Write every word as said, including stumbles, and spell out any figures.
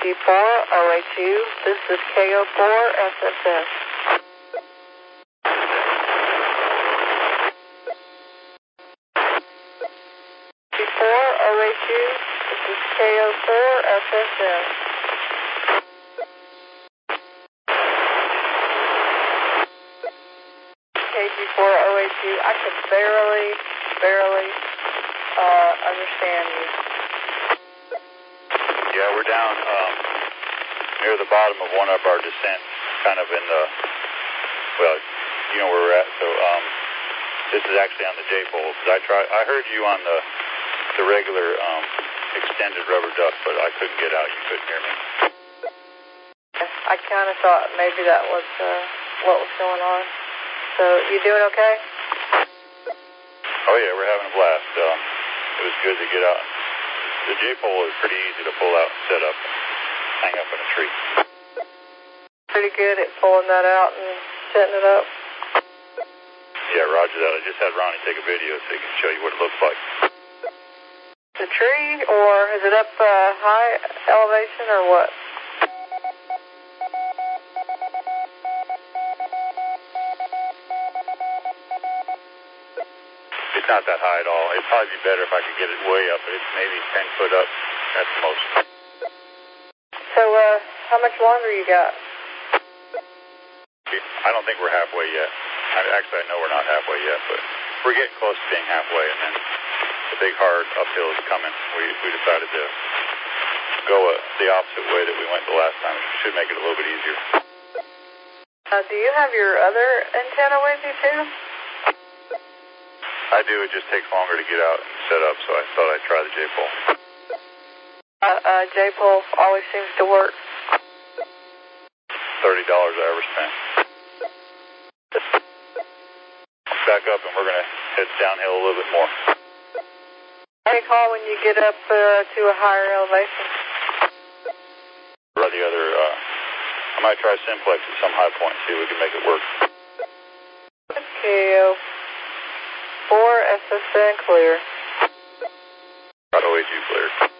G four O H U, this is K O four S S S. G four O H U, this is K O four S S S. K G four O H U, I can barely, barely uh, understand you. Yeah, we're down um, near the bottom of one of our descents, kind of in the, well, you know where we're at. So um, this is actually on the J-pole. Cause I tried, I heard you on the the regular um, extended rubber duck, but I couldn't get out. You couldn't hear me. I kind of thought maybe that was uh, what was going on. So you doing okay? Oh yeah, we're having a blast. Um, it was good to get out. The J-pole is pretty easy to pull out and set up and hang up in a tree. Pretty good at pulling that out and setting it up. Yeah, roger that. I just had Ronnie take a video so he can show you what it looks like. The tree, or is it up uh, high elevation, or what? It's not that high at all. It'd probably be better if I could get it way up, but it's maybe ten foot up at the most. So, uh, how much longer you got? I don't think we're halfway yet. I, actually, I know we're not halfway yet, but we're getting close to being halfway, and then the big hard uphill is coming. We we decided to go uh, the opposite way that we went the last time. It should make it a little bit easier. Uh, do you have your other antenna with you, too? I do. It just takes longer to get out and set up, so I thought I'd try the J-pole. Uh, uh, J-pole always seems to work. thirty dollars I ever spent. Back up, and we're going to head downhill a little bit more. Any call when you get up uh, to a higher elevation? Or the other, uh, I might try simplex at some high point, see if we can make it work. K O four S S N clear. O H U cleared.